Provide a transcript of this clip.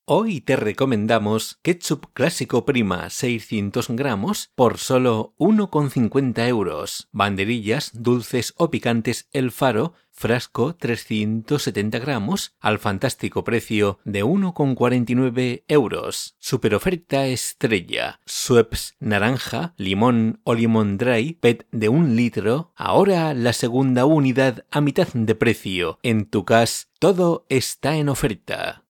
Hoy te recomendamos ketchup clásico Prima 600 gramos por solo 1,50 €. Banderillas dulces o picantes El Faro, frasco 370 gramos, al fantástico precio de 1,49 €. Super oferta estrella. Schweppes naranja, limón o limón dry, PET de 1 litro. Ahora la segunda unidad a mitad de precio. En tu casa todo está en oferta.